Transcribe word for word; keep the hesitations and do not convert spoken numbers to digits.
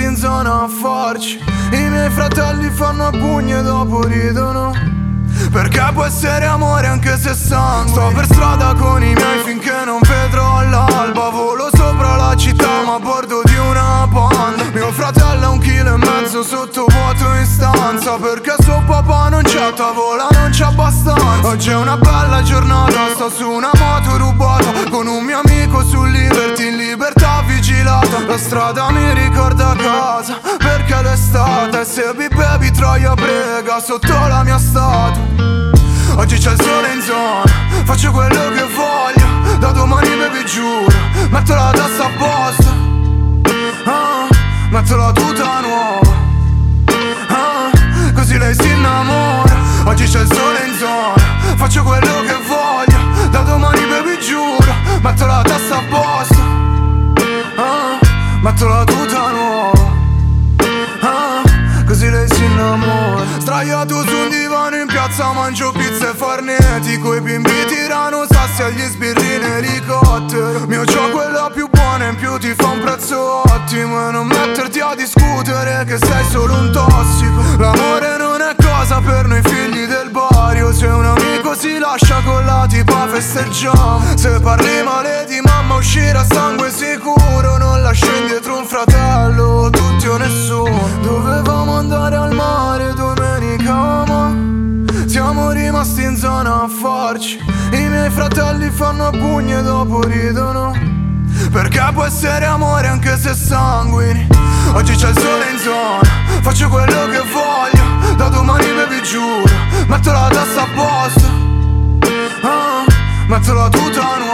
in zona a farci. I miei fratelli fanno a pugni e dopo ridono, perché può essere amore anche se sangue. Sto per strada con i miei finché non vedrò all'alba. Volo sopra la città ma a bordo di una Panda. Mio fratello ha un chilo e mezzo sotto vuoto in stanza, perché suo papà non c'è, a tavola non c'è abbastanza. Oggi è una bella giornata, sto su una moto rubata con un mio amico su Liberty in libertà vigilata. La strada mi ricorda casa perché l'estate, se vi bevi troia prega sotto la mia statua. Oggi c'è il sole in zona, faccio quello che voglio, da domani bevi giuro, metto la testa a posto, ah, metto la tuta nuova, ah, così lei si innamora. Oggi c'è il sole in zona, faccio quello che voglio, da domani bevi giuro, metto la testa a posto, ah, metto la tuta nuova, ah, così lei si innamora. Sdraiato su un divano in piazza mangio pizza e farnetti, coi bimbi tirano sassi agli sbirri in elicottero. Mio gioco è la più buona, in più ti fa un prezzo ottimo, e non metterti a discutere che sei solo un tossico. L'amore non è cosa per noi figli del barrio, se un amico si lascia con la tipa festeggiamo. Se parli male di mamma uscire a sangue sicuro, non lascio indietro un fratello, tutti o nessuno. Dovevamo andare al mare domenica ma siamo rimasti in zona a farci. I miei fratelli fanno a pugni e dopo ridono, perché può essere amore anche se sanguini. Oggi c'è il sole in zona, faccio quello che voglio, da domani bevi giuro, metto la testa a posto, ah, metto la tuta nuova,